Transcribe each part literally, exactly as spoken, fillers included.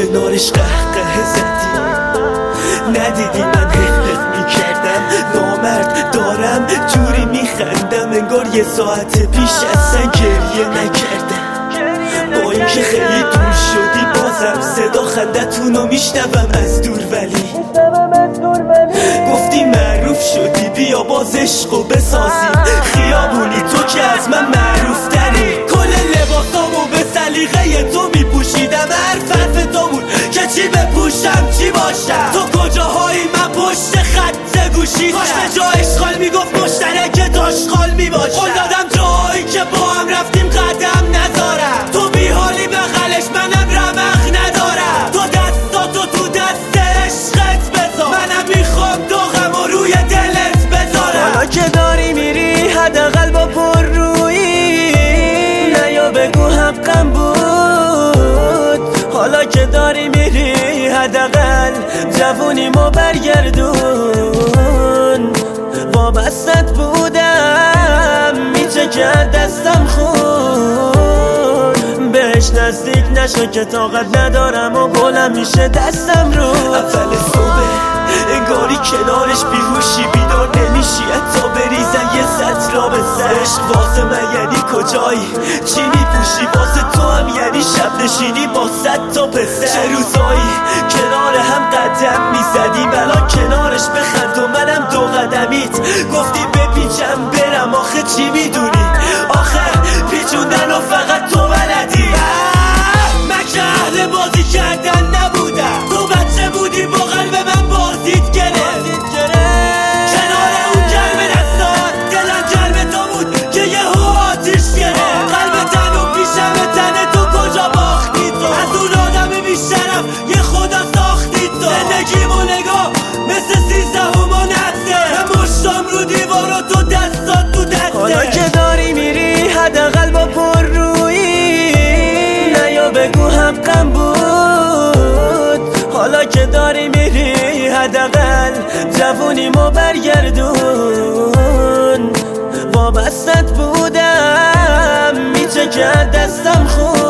کنارش قهقه زدی، ندیدی من حقق میکردم نامرد دارم جوری میخندم انگار یه ساعت پیش اصلا گریه نکردم. با اینکه خیلی دور شدی بازم صدا خندتونو میشنوم از دور، ولی گفتی معروف شدی بیا باز عشقو بسازیم خیابونی، تو که از من معروف تری. کل لباسامو به سلیقه تو میپوشیدم، حرف حرف تو بود که چی بپوشم چی باشم. تو کجاهایی من پشت خط گوشی کاش به جا اشغال میگفت مشترک داشغال میباشم. قول دادم جایی که با هم رفتیم قدم نذارم، تو بیحالی بغلش منم رمق ندارم. تو دستاتو تو دست عشقت بذار، منم میخوام داغم و روی دلت بذارم. حالا که داری میری حداقل با پر رویی نیا بگو حقم بود. حالا که داری میری حداقل جوونیمو برگردون. وابستت بودم میچکد دستم خون، بهش نزدیک نشو که طاقت ندارم و بلند میشه دستم رو. اول صبح انگاری کنارش بیهوشی بیدار نمیشی حتی بریزن یه سطر به سر. عشق واسه من یعنی کجایی چی میپوشی، واسه تو هم یعنی شب نشینی با صد تا پسر. چه روزایی کنار هم قدم میزدیم الان کنارش بخند و منم دو قدمیت. گفتی بپیچم برم آخه چی میدونی، آخه پیچوندن و فقط تو بلدی. من که اهل بازی کردن نبودم، تو بچه بودی با قلب من بازیت گرفت. کنار اون گرم دستان دلم گرم تو بود که یه هو آتیش گرفت. قلب تن و پیشم تن تو کجا باختی تو، از اون آدم بیشرف یه خدا ساختی تو. زندگیمو نگاه مثل سیزدهمون حده، مشتم رو دیوار و تو دستات تو دسته. حالا که داری میری حداقل با پر رویی نیا بگو حقم بود. حالا که داری میری حداقل جوونیمو برگردون. وابستت بودم میچکد دستم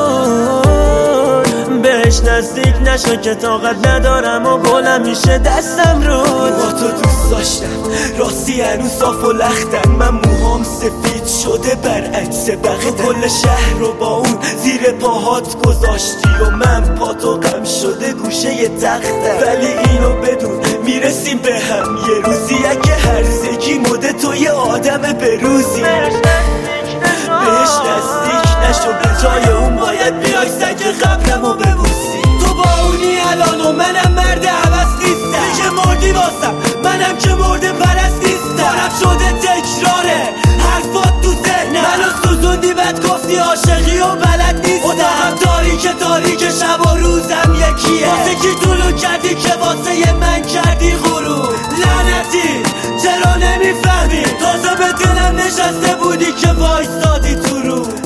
خون، بهش نزدیک نشو که طاقت ندارم و بلند میشه دستم رو. با تو دوست داشتم راستی هنوز صاف و لختن، من موهام سفید شده برعکس بقیه. کل شهر رو با اون زیر پاهات گذاشتی و من پاتو غم شده گوشه ی تختم. ولی اینو بدون میرسیم به هم یه روزی، اگه هرزگی مده تو یه آدم بروزی. بهش نزدیک نشو به جای اون باید بیای سگ قبرمو ببوسی. تو با اونی الان و منم مرد عوض نیستم، دیگه مردی واسم منم که مرد پرست نیستم. دارم شده تکراره حرفات تو ذهنم، منو سوزوندی بد گفتی عاشقی و بلد نیستم. اتاقم تاریک تاریک شب و روزم یکیه، واسه کی طولو کردی که واسه من کردی غرور. لعنتی چرا نمیفهمی تازه به دلم نشسته بودی که وایستادی تو رو.